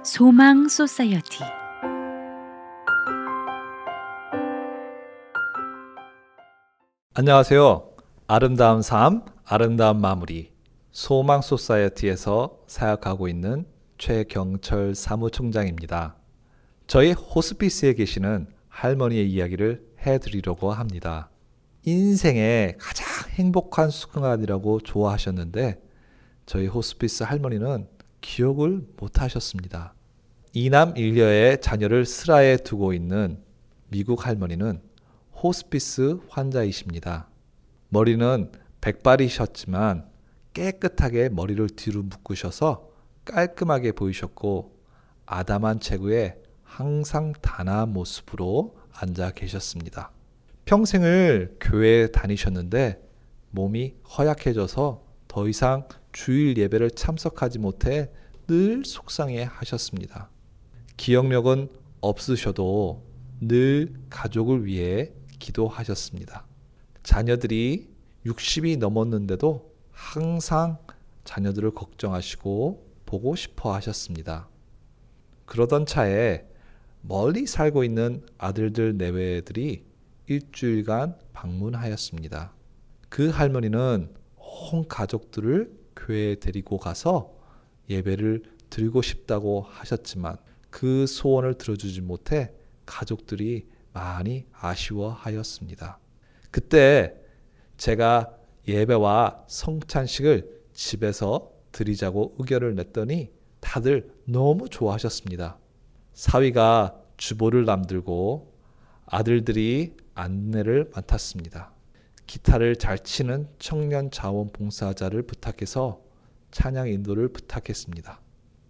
소망 소사이어티. 안녕하세요. 아름다운 삶, 아름다운 마무리 소망 소사이어티에서 사역하고 있는 최경철 사무총장입니다. 저희 호스피스에 계시는 할머니의 이야기를 해드리려고 합니다. 인생의 가장 행복한 순간이라고 좋아하셨는데 저희 호스피스 할머니는 기억을 못하셨습니다. 이남 일녀의 자녀를 슬하에 두고 있는 미국 할머니는 호스피스 환자이십니다. 머리는 백발이셨지만 깨끗하게 머리를 뒤로 묶으셔서 깔끔하게 보이셨고 아담한 체구에 항상 단아한 모습으로 앉아 계셨습니다. 평생을 교회에 다니셨는데 몸이 허약해져서 더 이상 주일 예배를 참석하지 못해 늘 속상해 하셨습니다. 기억력은 없으셔도 늘 가족을 위해 기도하셨습니다. 자녀들이 60이 넘었는데도 항상 자녀들을 걱정하시고 보고 싶어 하셨습니다. 그러던 차에 멀리 살고 있는 아들들 내외들이 일주일간 방문하였습니다. 그 할머니는 온 가족들을 교회에 데리고 가서 예배를 드리고 싶다고 하셨지만 그 소원을 들어주지 못해 가족들이 많이 아쉬워하였습니다. 그때 제가 예배와 성찬식을 집에서 드리자고 의견을 냈더니 다들 너무 좋아하셨습니다. 사위가 주보를 남들고 아들들이 안내를 맡았습니다. 기타를 잘 치는 청년 자원봉사자를 부탁해서 찬양 인도를 부탁했습니다.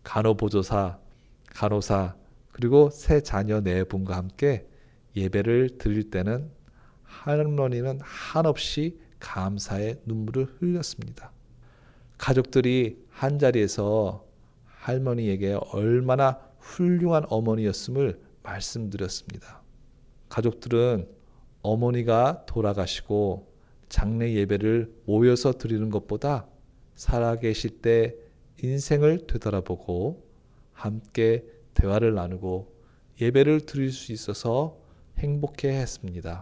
간호보조사, 간호사, 그리고 세 자녀 네 분과 함께 예배를 드릴 때는 할머니는 한없이 감사의 눈물을 흘렸습니다. 가족들이 한자리에서 할머니에게 얼마나 훌륭한 어머니였음을 말씀드렸습니다. 가족들은 어머니가 돌아가시고 장례 예배를 모여서 드리는 것보다 살아계실 때 인생을 되돌아보고 함께 대화를 나누고 예배를 드릴 수 있어서 행복해 했습니다.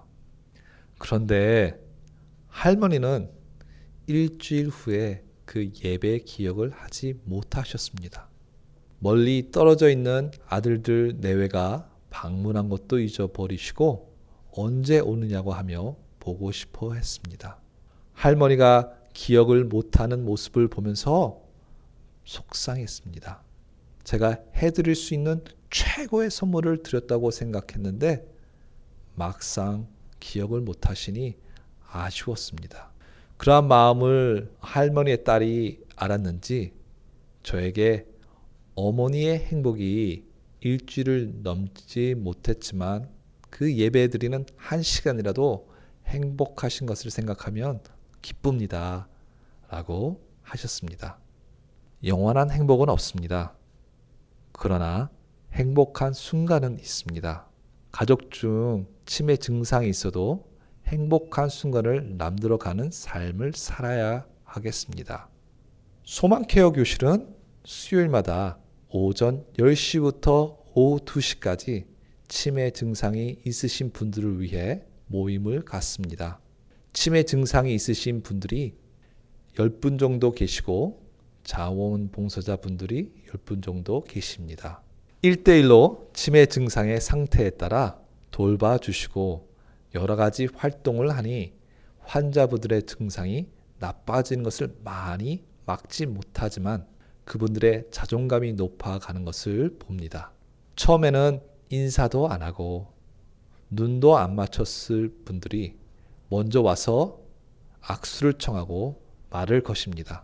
그런데 할머니는 일주일 후에 그 예배 기억을 하지 못하셨습니다. 멀리 떨어져 있는 아들들 내외가 방문한 것도 잊어버리시고 언제 오느냐고 하며 보고 싶어 했습니다. 할머니가 기억을 못하는 모습을 보면서 속상했습니다. 제가 해드릴 수 있는 최고의 선물을 드렸다고 생각했는데 막상 기억을 못하시니 아쉬웠습니다. 그러한 마음을 할머니의 딸이 알았는지 저에게 어머니의 행복이 일주일을 넘지 못했지만 그 예배 드리는 1시간이라도 행복하신 것을 생각하면 기쁩니다. 라고 하셨습니다. 영원한 행복은 없습니다. 그러나 행복한 순간은 있습니다. 가족 중 치매 증상이 있어도 행복한 순간을 남들어가는 삶을 살아야 하겠습니다. 소망케어 교실은 수요일마다 오전 10시부터 오후 2시까지 치매 증상이 있으신 분들을 위해 모임을 갖습니다. 치매 증상이 있으신 분들이 10분 정도 계시고 자원봉사자분들이 10분 정도 계십니다. 1대1로 치매 증상의 상태에 따라 돌봐주시고 여러 가지 활동을 하니 환자분들의 증상이 나빠지는 것을 많이 막지 못하지만 그분들의 자존감이 높아가는 것을 봅니다. 처음에는 인사도 안 하고 눈도 안 맞췄을 분들이 먼저 와서 악수를 청하고 말을 거십니다.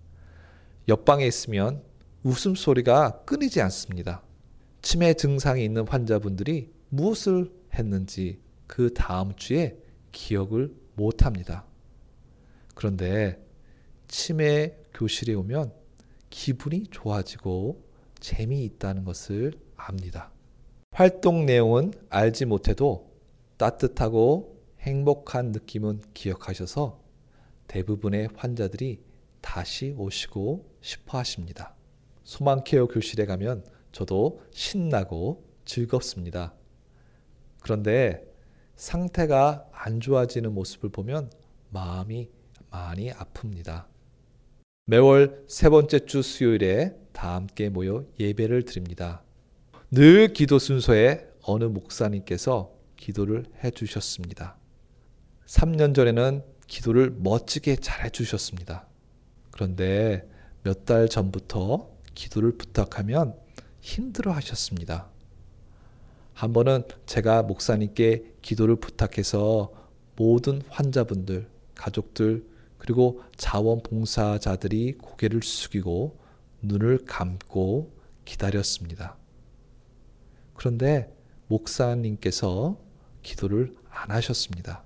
옆방에 있으면 웃음소리가 끊이지 않습니다. 치매 증상이 있는 환자분들이 무엇을 했는지 그 다음 주에 기억을 못합니다. 그런데 치매 교실에 오면 기분이 좋아지고 재미있다는 것을 압니다. 활동 내용은 알지 못해도 따뜻하고 행복한 느낌은 기억하셔서 대부분의 환자들이 다시 오시고 싶어 하십니다. 소망케어 교실에 가면 저도 신나고 즐겁습니다. 그런데 상태가 안 좋아지는 모습을 보면 마음이 많이 아픕니다. 매월 세 번째 주 수요일에 다 함께 모여 예배를 드립니다. 늘 기도 순서에 어느 목사님께서 기도를 해주셨습니다. 3년 전에는 기도를 멋지게 잘 해주셨습니다. 그런데 몇 달 전부터 기도를 부탁하면 힘들어 하셨습니다. 한 번은 제가 목사님께 기도를 부탁해서 모든 환자분들, 가족들, 그리고 자원봉사자들이 고개를 숙이고 눈을 감고 기다렸습니다. 그런데 목사님께서 기도를 안 하셨습니다.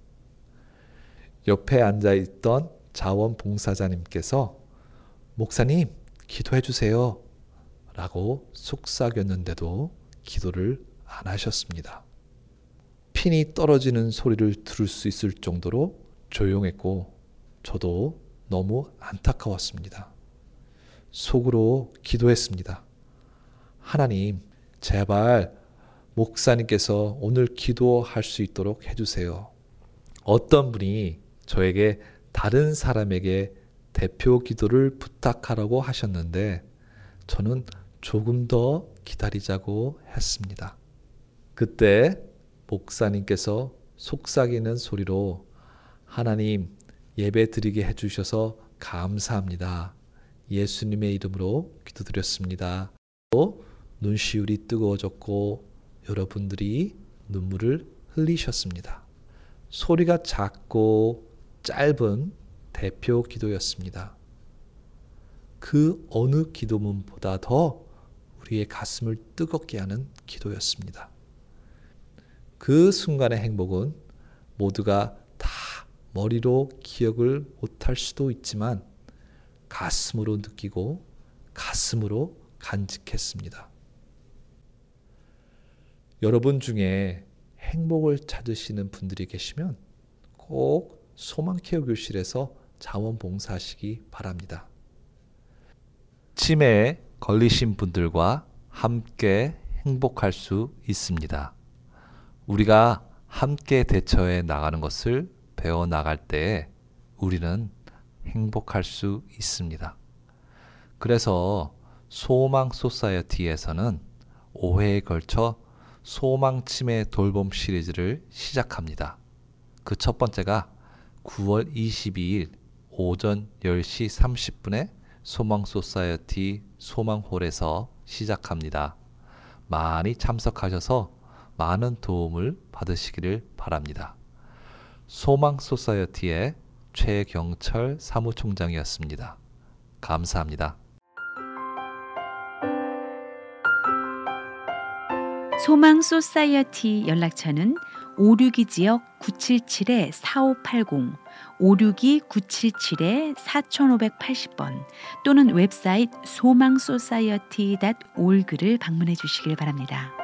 옆에 앉아있던 자원봉사자님께서 목사님 기도해 주세요 라고 속삭였는데도 기도를 안 하셨습니다. 핀이 떨어지는 소리를 들을 수 있을 정도로 조용했고 저도 너무 안타까웠습니다. 속으로 기도했습니다. 하나님, 제발 목사님께서 오늘 기도할 수 있도록 해주세요. 어떤 분이 저에게 다른 사람에게 대표 기도를 부탁하라고 하셨는데 저는 조금 더 기다리자고 했습니다. 그때 목사님께서 속삭이는 소리로 하나님 예배 드리게 해주셔서 감사합니다. 예수님의 이름으로 기도드렸습니다. 또 눈시울이 뜨거워졌고 여러분들이 눈물을 흘리셨습니다. 소리가 작고 짧은 대표 기도였습니다. 그 어느 기도문보다 더 우리의 가슴을 뜨겁게 하는 기도였습니다. 그 순간의 행복은 모두가 다 머리로 기억을 못할 수도 있지만 가슴으로 느끼고 가슴으로 간직했습니다. 여러분 중에 행복을 찾으시는 분들이 계시면 꼭 소망케어 교실에서 자원봉사하시기 바랍니다. 치매에 걸리신 분들과 함께 행복할 수 있습니다. 우리가 함께 대처해 나가는 것을 배워 나갈 때 우리는 행복할 수 있습니다. 그래서 소망 소사이어티에서는 5회에 걸쳐 소망 치매 돌봄 시리즈를 시작합니다. 그 첫 번째가 9월 22일 오전 10시 30분에 소망 소사이어티 소망홀에서 시작합니다. 많이 참석하셔서 많은 도움을 받으시기를 바랍니다. 소망 소사이어티의 최경철 사무총장이었습니다. 감사합니다. 소망 소사이어티 연락처는 562지역 977-4580, 562-977-4580번 또는 웹사이트 소망소사이어티.org를 방문해 주시길 바랍니다.